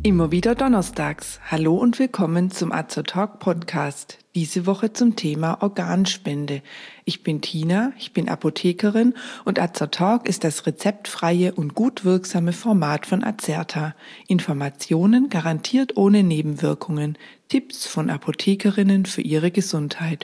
Immer wieder donnerstags. Hallo und willkommen zum Azer-Talk Podcast. Diese Woche zum Thema Organspende. Ich bin Tina, ich bin Apothekerin und Azer-Talk ist das rezeptfreie und gut wirksame Format von Azerta. Informationen garantiert ohne Nebenwirkungen. Tipps von Apothekerinnen für ihre Gesundheit.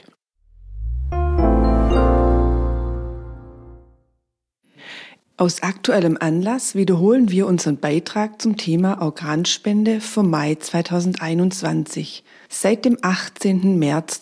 Aus aktuellem Anlass wiederholen wir unseren Beitrag zum Thema Organspende vom Mai 2021. Seit dem 18. März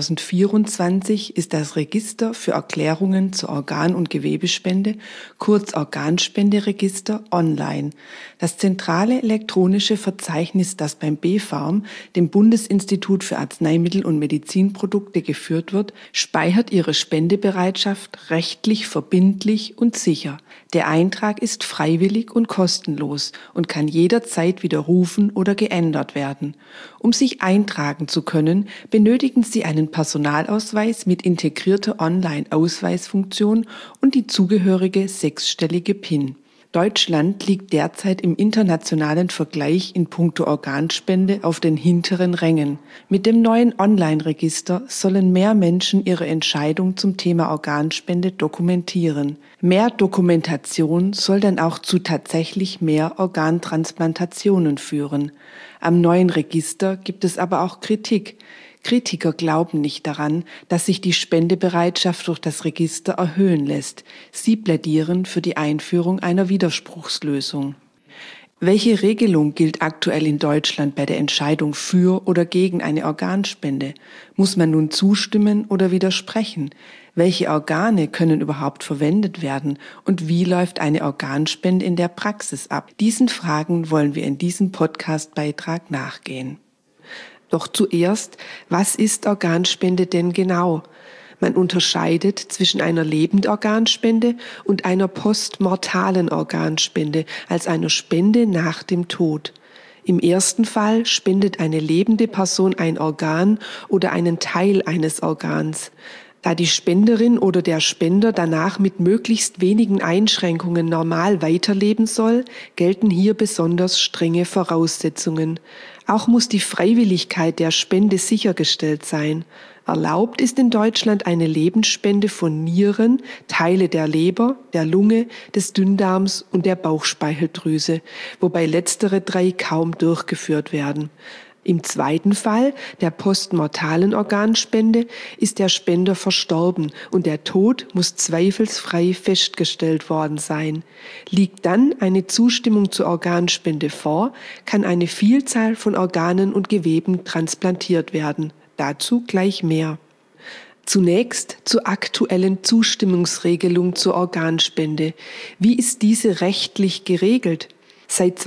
2024 ist das Register für Erklärungen zur Organ- und Gewebespende, kurz Organspenderegister, online. Das zentrale elektronische Verzeichnis, das beim BfArM, dem Bundesinstitut für Arzneimittel und Medizinprodukte, geführt wird, speichert Ihre Spendebereitschaft rechtlich verbindlich und sicher. Der Eintrag ist freiwillig und kostenlos und kann jederzeit widerrufen oder geändert werden. Um sich eintragen zu können, benötigen Sie einen Personalausweis mit integrierter Online-Ausweisfunktion und die zugehörige 6-stellige PIN. Deutschland liegt derzeit im internationalen Vergleich in puncto Organspende auf den hinteren Rängen. Mit dem neuen Online-Register sollen mehr Menschen ihre Entscheidung zum Thema Organspende dokumentieren. Mehr Dokumentation soll dann auch zu tatsächlich mehr Organtransplantationen führen. Am neuen Register gibt es aber auch Kritik. Kritiker glauben nicht daran, dass sich die Spendebereitschaft durch das Register erhöhen lässt. Sie plädieren für die Einführung einer Widerspruchslösung. Welche Regelung gilt aktuell in Deutschland bei der Entscheidung für oder gegen eine Organspende? Muss man nun zustimmen oder widersprechen? Welche Organe können überhaupt verwendet werden? Und wie läuft eine Organspende in der Praxis ab? Diesen Fragen wollen wir in diesem Podcast-Beitrag nachgehen. Doch zuerst, was ist Organspende denn genau? Man unterscheidet zwischen einer Lebendorganspende und einer postmortalen Organspende, als einer Spende nach dem Tod. Im ersten Fall spendet eine lebende Person ein Organ oder einen Teil eines Organs. Da die Spenderin oder der Spender danach mit möglichst wenigen Einschränkungen normal weiterleben soll, gelten hier besonders strenge Voraussetzungen. Auch muss die Freiwilligkeit der Spende sichergestellt sein. Erlaubt ist in Deutschland eine Lebensspende von Nieren, Teile der Leber, der Lunge, des Dünndarms und der Bauchspeicheldrüse, wobei letztere 3 kaum durchgeführt werden. Im zweiten Fall, der postmortalen Organspende, ist der Spender verstorben und der Tod muss zweifelsfrei festgestellt worden sein. Liegt dann eine Zustimmung zur Organspende vor, kann eine Vielzahl von Organen und Geweben transplantiert werden. Dazu gleich mehr. Zunächst zur aktuellen Zustimmungsregelung zur Organspende. Wie ist diese rechtlich geregelt? Seit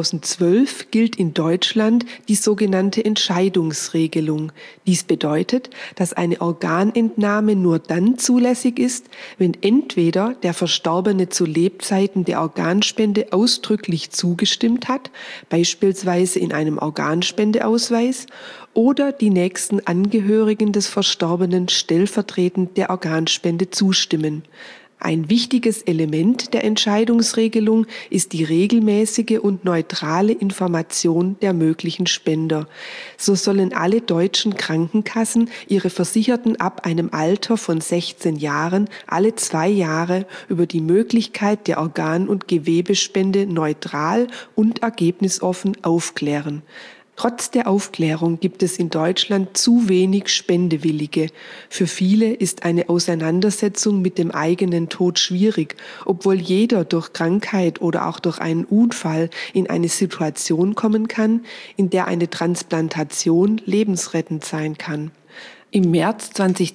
2012 gilt in Deutschland die sogenannte Entscheidungsregelung. Dies bedeutet, dass eine Organentnahme nur dann zulässig ist, wenn entweder der Verstorbene zu Lebzeiten der Organspende ausdrücklich zugestimmt hat, beispielsweise in einem Organspendeausweis, oder die nächsten Angehörigen des Verstorbenen stellvertretend der Organspende zustimmen. Ein wichtiges Element der Entscheidungsregelung ist die regelmäßige und neutrale Information der möglichen Spender. So sollen alle deutschen Krankenkassen ihre Versicherten ab einem Alter von 16 Jahren alle 2 Jahre über die Möglichkeit der Organ- und Gewebespende neutral und ergebnisoffen aufklären. Trotz der Aufklärung gibt es in Deutschland zu wenig Spendewillige. Für viele ist eine Auseinandersetzung mit dem eigenen Tod schwierig, obwohl jeder durch Krankheit oder auch durch einen Unfall in eine Situation kommen kann, in der eine Transplantation lebensrettend sein kann. Im März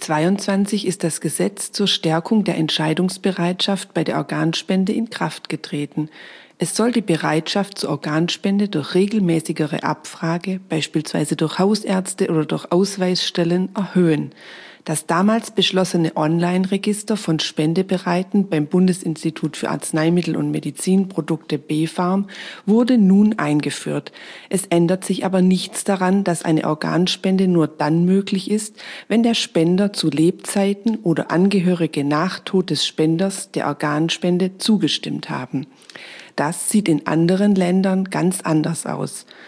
2022 ist das Gesetz zur Stärkung der Entscheidungsbereitschaft bei der Organspende in Kraft getreten. Es soll die Bereitschaft zur Organspende durch regelmäßigere Abfrage, beispielsweise durch Hausärzte oder durch Ausweisstellen, erhöhen. Das damals beschlossene Online-Register von Spendebereiten beim Bundesinstitut für Arzneimittel und Medizinprodukte BfArM wurde nun eingeführt. Es ändert sich aber nichts daran, dass eine Organspende nur dann möglich ist, wenn der Spender zu Lebzeiten oder Angehörige nach Tod des Spenders der Organspende zugestimmt haben. Das sieht in anderen Ländern ganz anders aus.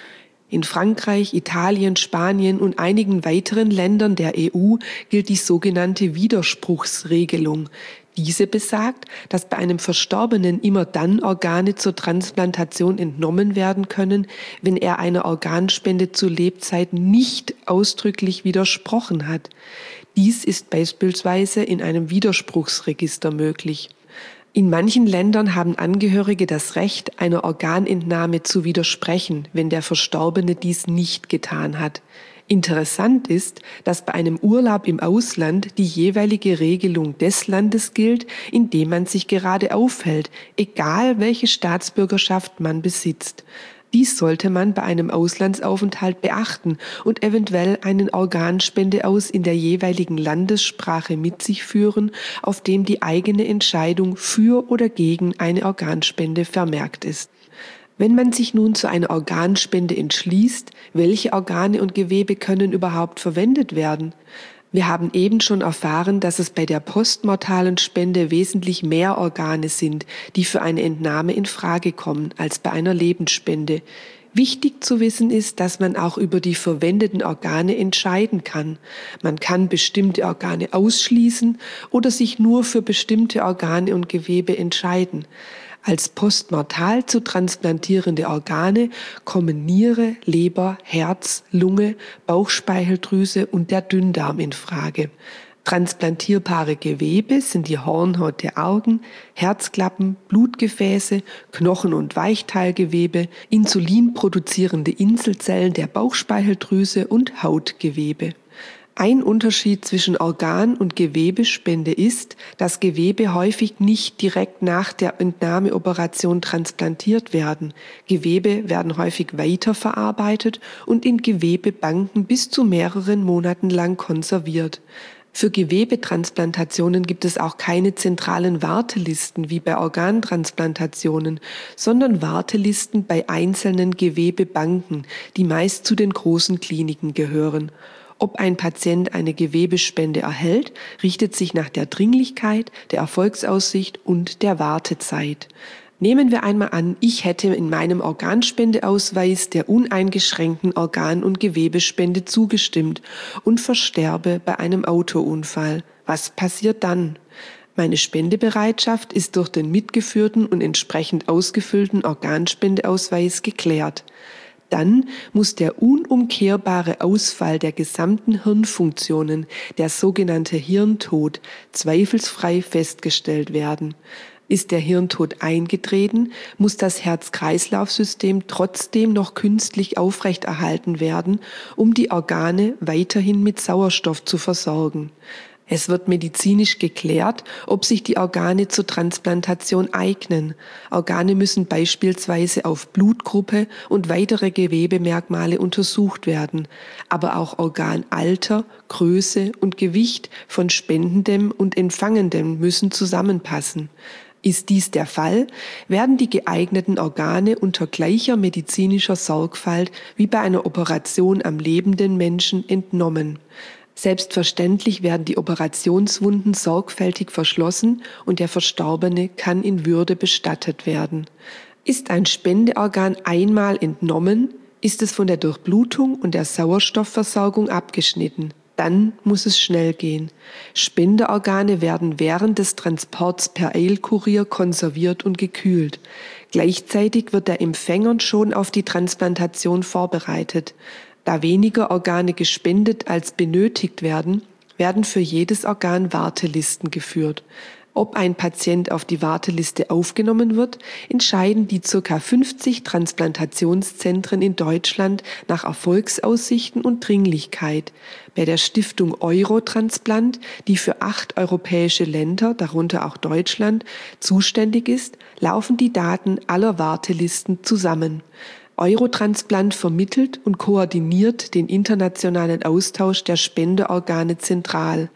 In Frankreich, Italien, Spanien und einigen weiteren Ländern der EU gilt die sogenannte Widerspruchsregelung. Diese besagt, dass bei einem Verstorbenen immer dann Organe zur Transplantation entnommen werden können, wenn er einer Organspende zu Lebzeiten nicht ausdrücklich widersprochen hat. Dies ist beispielsweise in einem Widerspruchsregister möglich. In manchen Ländern haben Angehörige das Recht, einer Organentnahme zu widersprechen, wenn der Verstorbene dies nicht getan hat. Interessant ist, dass bei einem Urlaub im Ausland die jeweilige Regelung des Landes gilt, in dem man sich gerade aufhält, egal welche Staatsbürgerschaft man besitzt. Dies sollte man bei einem Auslandsaufenthalt beachten und eventuell einen Organspendeaus in der jeweiligen Landessprache mit sich führen, auf dem die eigene Entscheidung für oder gegen eine Organspende vermerkt ist. Wenn man sich nun zu einer Organspende entschließt, welche Organe und Gewebe können überhaupt verwendet werden? Wir haben eben schon erfahren, dass es bei der postmortalen Spende wesentlich mehr Organe sind, die für eine Entnahme in Frage kommen, als bei einer Lebensspende. Wichtig zu wissen ist, dass man auch über die verwendeten Organe entscheiden kann. Man kann bestimmte Organe ausschließen oder sich nur für bestimmte Organe und Gewebe entscheiden. Als postmortal zu transplantierende Organe kommen Niere, Leber, Herz, Lunge, Bauchspeicheldrüse und der Dünndarm in Frage. Transplantierbare Gewebe sind die Hornhaut der Augen, Herzklappen, Blutgefäße, Knochen- und Weichteilgewebe, insulinproduzierende Inselzellen der Bauchspeicheldrüse und Hautgewebe. Ein Unterschied zwischen Organ- und Gewebespende ist, dass Gewebe häufig nicht direkt nach der Entnahmeoperation transplantiert werden. Gewebe werden häufig weiterverarbeitet und in Gewebebanken bis zu mehreren Monaten lang konserviert. Für Gewebetransplantationen gibt es auch keine zentralen Wartelisten wie bei Organtransplantationen, sondern Wartelisten bei einzelnen Gewebebanken, die meist zu den großen Kliniken gehören. Ob ein Patient eine Gewebespende erhält, richtet sich nach der Dringlichkeit, der Erfolgsaussicht und der Wartezeit. Nehmen wir einmal an, ich hätte in meinem Organspendeausweis der uneingeschränkten Organ- und Gewebespende zugestimmt und versterbe bei einem Autounfall. Was passiert dann? Meine Spendebereitschaft ist durch den mitgeführten und entsprechend ausgefüllten Organspendeausweis geklärt. Dann muss der unumkehrbare Ausfall der gesamten Hirnfunktionen, der sogenannte Hirntod, zweifelsfrei festgestellt werden. Ist der Hirntod eingetreten, muss das Herz-Kreislauf-System trotzdem noch künstlich aufrechterhalten werden, um die Organe weiterhin mit Sauerstoff zu versorgen. Es wird medizinisch geklärt, ob sich die Organe zur Transplantation eignen. Organe müssen beispielsweise auf Blutgruppe und weitere Gewebemerkmale untersucht werden. Aber auch Organalter, Größe und Gewicht von Spendendem und Empfangendem müssen zusammenpassen. Ist dies der Fall, werden die geeigneten Organe unter gleicher medizinischer Sorgfalt wie bei einer Operation am lebenden Menschen entnommen. Selbstverständlich werden die Operationswunden sorgfältig verschlossen und der Verstorbene kann in Würde bestattet werden. Ist ein Spendeorgan einmal entnommen, ist es von der Durchblutung und der Sauerstoffversorgung abgeschnitten. Dann muss es schnell gehen. Spenderorgane werden während des Transports per Eilkurier konserviert und gekühlt. Gleichzeitig wird der Empfänger schon auf die Transplantation vorbereitet. Da weniger Organe gespendet als benötigt werden, werden für jedes Organ Wartelisten geführt. Ob ein Patient auf die Warteliste aufgenommen wird, entscheiden die ca. 50 Transplantationszentren in Deutschland nach Erfolgsaussichten und Dringlichkeit. Bei der Stiftung Eurotransplant, die für 8 europäische Länder, darunter auch Deutschland, zuständig ist, laufen die Daten aller Wartelisten zusammen. Eurotransplant vermittelt und koordiniert den internationalen Austausch der Spenderorgane zentral.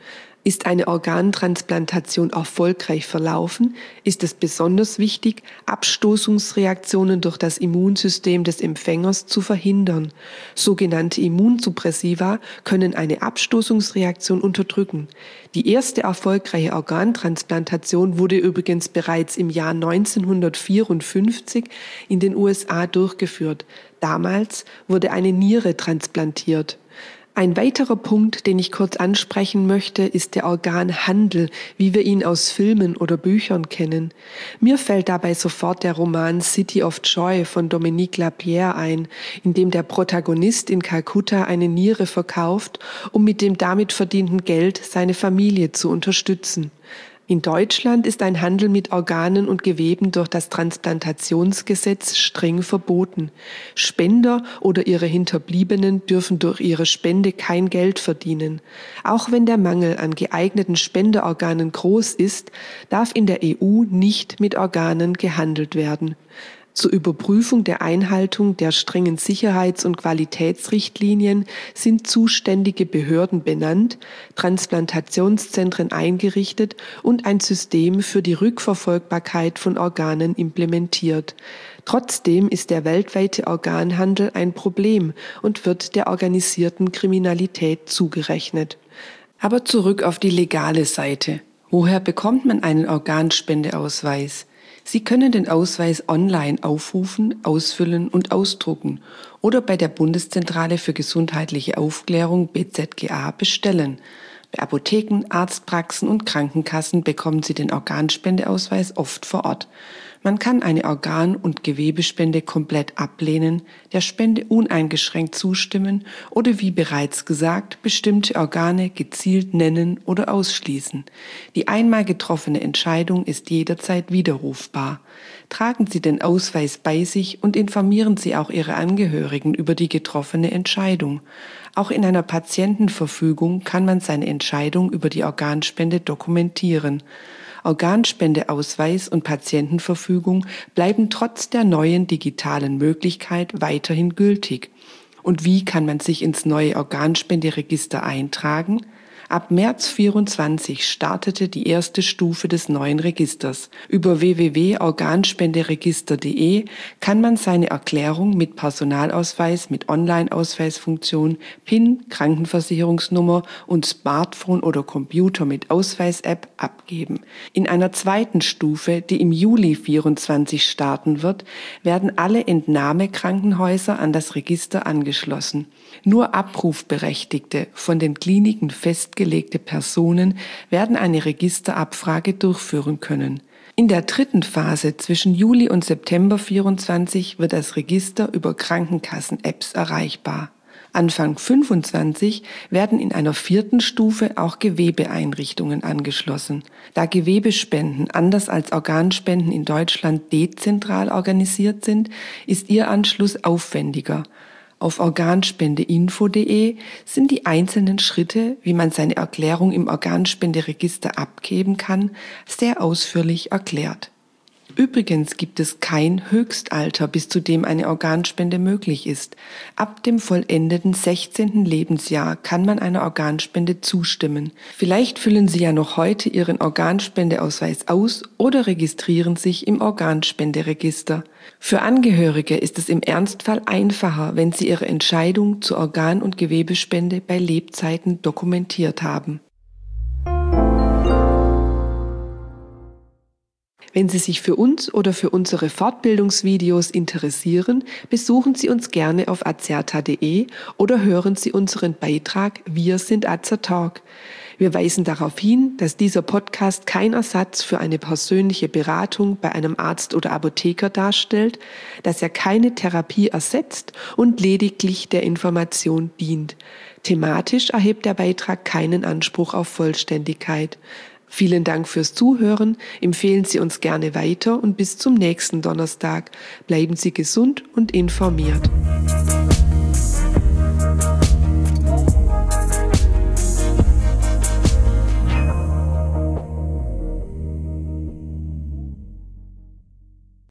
Ist eine Organtransplantation erfolgreich verlaufen, ist es besonders wichtig, Abstoßungsreaktionen durch das Immunsystem des Empfängers zu verhindern. Sogenannte Immunsuppressiva können eine Abstoßungsreaktion unterdrücken. Die erste erfolgreiche Organtransplantation wurde übrigens bereits im Jahr 1954 in den USA durchgeführt. Damals wurde eine Niere transplantiert. Ein weiterer Punkt, den ich kurz ansprechen möchte, ist der Organhandel, wie wir ihn aus Filmen oder Büchern kennen. Mir fällt dabei sofort der Roman City of Joy von Dominique Lapierre ein, in dem der Protagonist in Kalkutta eine Niere verkauft, um mit dem damit verdienten Geld seine Familie zu unterstützen. In Deutschland ist ein Handel mit Organen und Geweben durch das Transplantationsgesetz streng verboten. Spender oder ihre Hinterbliebenen dürfen durch ihre Spende kein Geld verdienen. Auch wenn der Mangel an geeigneten Spenderorganen groß ist, darf in der EU nicht mit Organen gehandelt werden. Zur Überprüfung der Einhaltung der strengen Sicherheits- und Qualitätsrichtlinien sind zuständige Behörden benannt, Transplantationszentren eingerichtet und ein System für die Rückverfolgbarkeit von Organen implementiert. Trotzdem ist der weltweite Organhandel ein Problem und wird der organisierten Kriminalität zugerechnet. Aber zurück auf die legale Seite. Woher bekommt man einen Organspendeausweis? Sie können den Ausweis online aufrufen, ausfüllen und ausdrucken oder bei der Bundeszentrale für gesundheitliche Aufklärung BZGA bestellen. Bei Apotheken, Arztpraxen und Krankenkassen bekommen Sie den Organspendeausweis oft vor Ort. Man kann eine Organ- und Gewebespende komplett ablehnen, der Spende uneingeschränkt zustimmen oder wie bereits gesagt, bestimmte Organe gezielt nennen oder ausschließen. Die einmal getroffene Entscheidung ist jederzeit widerrufbar. Tragen Sie den Ausweis bei sich und informieren Sie auch Ihre Angehörigen über die getroffene Entscheidung. Auch in einer Patientenverfügung kann man seine Entscheidung über die Organspende dokumentieren. Organspendeausweis und Patientenverfügung bleiben trotz der neuen digitalen Möglichkeit weiterhin gültig. Und wie kann man sich ins neue Organspenderegister eintragen? Ab März 24 startete die erste Stufe des neuen Registers. Über www.organspenderegister.de kann man seine Erklärung mit Personalausweis mit Online-Ausweisfunktion, PIN, Krankenversicherungsnummer und Smartphone oder Computer mit Ausweis-App abgeben. In einer zweiten Stufe, die im Juli 24 starten wird, werden alle Entnahmekrankenhäuser an das Register angeschlossen. Nur abrufberechtigte, von den Kliniken festgelegte Personen werden eine Registerabfrage durchführen können. In der dritten Phase zwischen Juli und September 24 wird das Register über Krankenkassen-Apps erreichbar. Anfang 25 werden in einer vierten Stufe auch Gewebeeinrichtungen angeschlossen. Da Gewebespenden anders als Organspenden in Deutschland dezentral organisiert sind, ist ihr Anschluss aufwendiger. Auf organspendeinfo.de sind die einzelnen Schritte, wie man seine Erklärung im Organspenderegister abgeben kann, sehr ausführlich erklärt. Übrigens gibt es kein Höchstalter, bis zu dem eine Organspende möglich ist. Ab dem vollendeten 16. Lebensjahr kann man einer Organspende zustimmen. Vielleicht füllen Sie ja noch heute Ihren Organspendeausweis aus oder registrieren sich im Organspenderegister. Für Angehörige ist es im Ernstfall einfacher, wenn Sie Ihre Entscheidung zur Organ- und Gewebespende bei Lebzeiten dokumentiert haben. Wenn Sie sich für uns oder für unsere Fortbildungsvideos interessieren, besuchen Sie uns gerne auf azerta.de oder hören Sie unseren Beitrag Wir sind Azertalk. Wir weisen darauf hin, dass dieser Podcast kein Ersatz für eine persönliche Beratung bei einem Arzt oder Apotheker darstellt, dass er keine Therapie ersetzt und lediglich der Information dient. Thematisch erhebt der Beitrag keinen Anspruch auf Vollständigkeit. Vielen Dank fürs Zuhören, empfehlen Sie uns gerne weiter und bis zum nächsten Donnerstag. Bleiben Sie gesund und informiert.